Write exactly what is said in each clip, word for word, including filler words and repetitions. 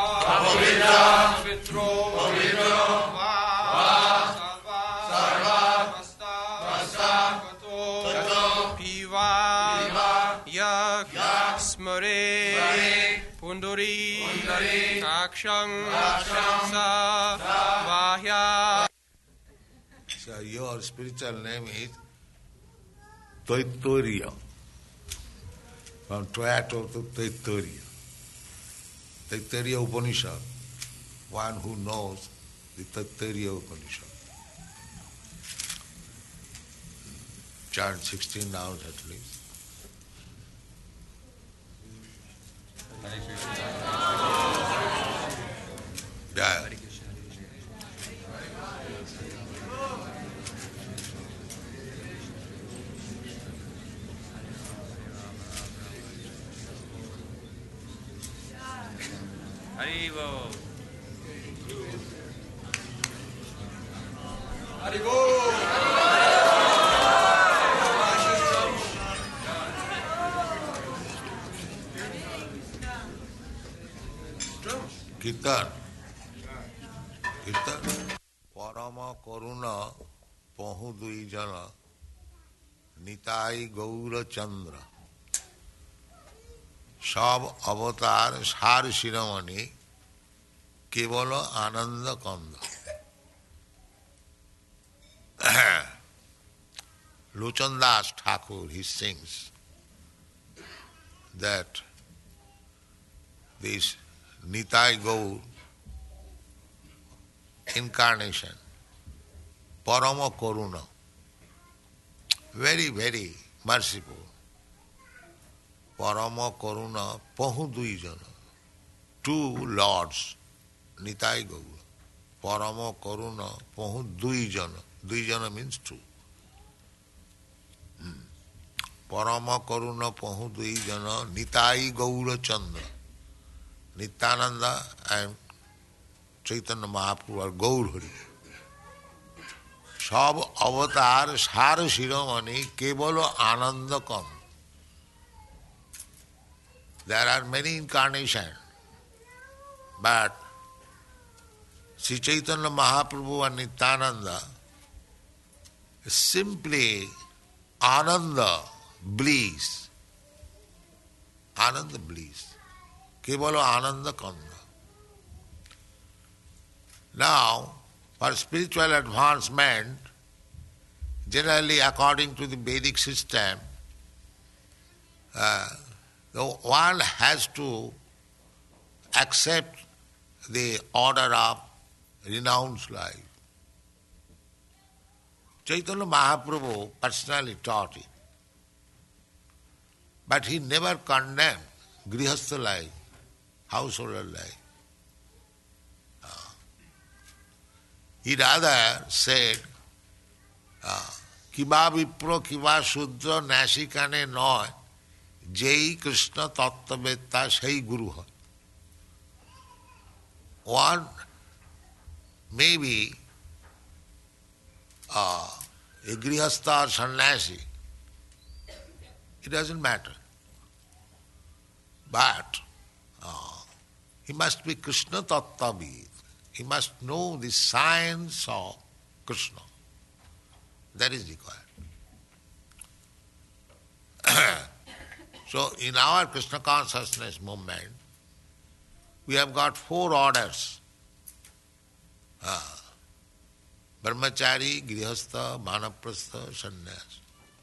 Pavitro Smare Pundari Kaksham Sa Vahya. So your spiritual name is Taittiriya. From Toyato to Taittiriya. Taittiriya Upanishad. One who knows the Taittiriya Upanishad. Chant sixteen rounds at least. Yeah. Haribo. Kirtan. Kirtan. Parama Karuna Pahu Dui Jana Nitai Gaura Chandra Sab Avatar Sar Shiramani Kevala Ananda Kanda. Luchandas Thakur, he sings that this Nitai Gaur incarnation, Parama Karuna, very, very merciful. Parama Karuna Pahu Duijana, two lords, Nitai Gaur. Parama Karuna Pahu Duijana. Duijana means two. Hmm. Parama Karuna Pahu Duijana Nitai Gaura Chandra. Nityananda and Chaitanya Mahaprabhu are Gaur Hari. Sab avatar sar shiromani kevalo ananda kam. There are many incarnations, but Sri Chaitanya Mahaprabhu and Nityananda is simply ananda, bliss. Ananda bliss. Kevalo Ananda Kanda. Now, for spiritual advancement, generally according to the Vedic system, uh, the one has to accept the order of renounced life. Chaitanya Mahaprabhu personally taught it, but he never condemned grihastha life, householder life. Uh, he rather said, Kiba Vipro Kiba Shudra Nasikane Noy Jai Krishna Tattvetta Sai Guru. One may be uh, a grihastha or sannyasi, it doesn't matter. But uh, he must be Krishna Tattvavid. He must know the science of Krishna. That is required. So in our Krishna consciousness movement, we have got four orders. Uh, Brahmachari, Grihastha, Vanaprastha, Sannyas.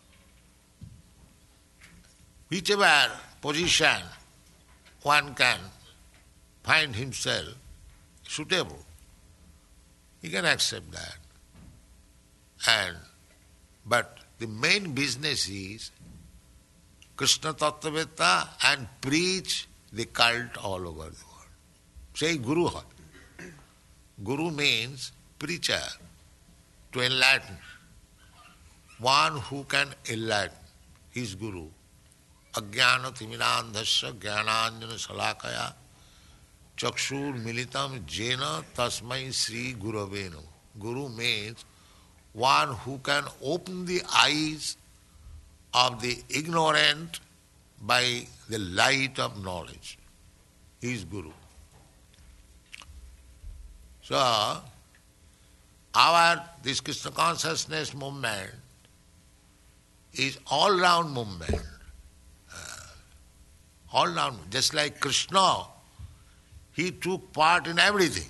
Whichever position one can find himself suitable, he can accept that. And but the main business is Krishna Tattvetta and preach the cult all over the world. Say Guru. Guru means preacher, to enlighten. One who can enlighten. He is Guru. Ajnana timirandhasya jnananjana salakaya chakshur militam jena tasmai sri gurave namo. Guru means one who can open the eyes of the ignorant by the light of knowledge. He is Guru. So, our, this Krishna consciousness movement is all-round movement. Uh, all-round, just like Krishna, he took part in everything.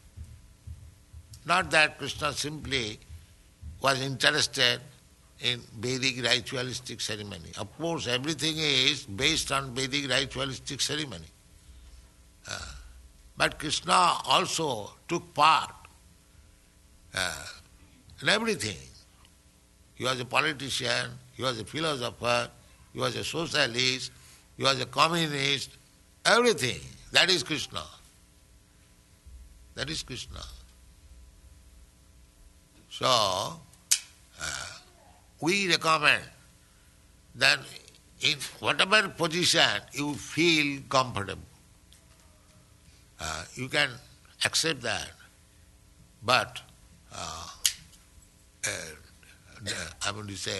Not that Krishna simply was interested in Vedic ritualistic ceremony. Of course, everything is based on Vedic ritualistic ceremony. Uh, but Krishna also took part uh, in everything. He was a politician, he was a philosopher, he was a socialist, he was a communist, everything. That is Krishna. That is Krishna. So, uh, we recommend that in whatever position you feel comfortable, uh, you can accept that. But, uh, uh, I want to say,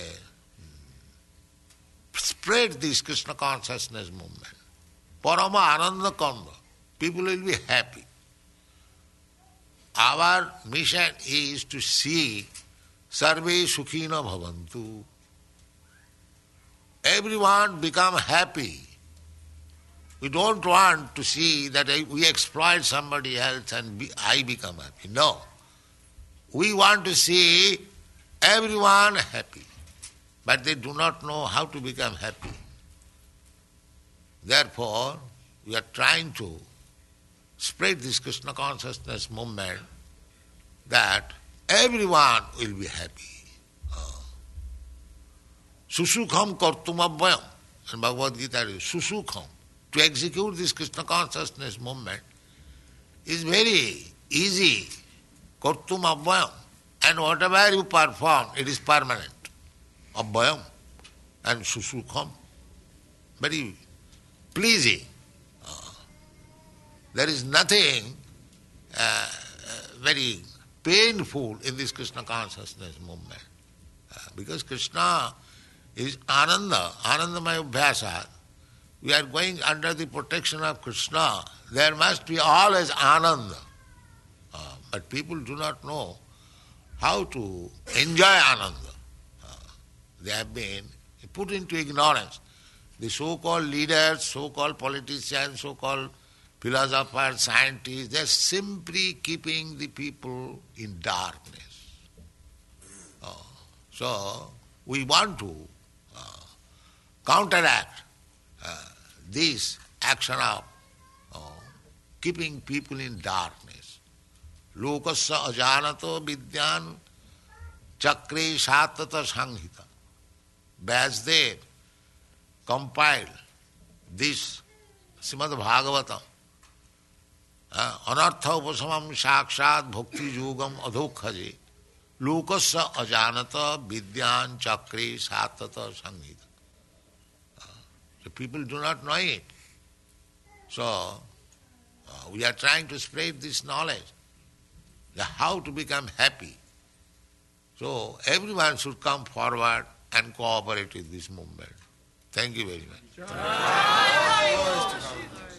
spread this Krishna consciousness movement. Parama Ananda Kanda. People will be happy. Our mission is to see Sarve Sukhina Bhavantu. Everyone become happy. We don't want to see that we exploit somebody else and be, I become happy. No. We want to see everyone happy. But they do not know how to become happy. Therefore, we are trying to spread this Krishna consciousness movement that everyone will be happy. Susukham kartum abhyam. In Bhagavad Gita, Susukham. To execute this Krishna consciousness movement is very easy. Kartum abhyam. And whatever you perform, it is permanent. Abhyam and Susukham. Very pleasing. There is nothing uh, very painful in this Krishna consciousness movement. Uh, because Krishna is Ananda, Anandamaya Abhyasa. We are going under the protection of Krishna. There must be always Ananda. Uh, but people do not know how to enjoy Ananda. Uh, they have been put into ignorance. The so-called leaders, so-called politicians, so-called philosophers, scientists, they are simply keeping the people in darkness. Uh, so, we want to uh, counteract uh, this action of uh, keeping people in darkness. Lokasya ajanato vidyan chakre satata sanghita. Vyasdev compiled this Srimad Bhagavatam. Anartha upasamam sakshat bhakti yogam adhokhaje lokasya ajanata vidyan chakre satata sanghita. So people do not know it. So uh, we are trying to spread this knowledge, the how to become happy. So everyone should come forward and cooperate with this movement. Thank you very much.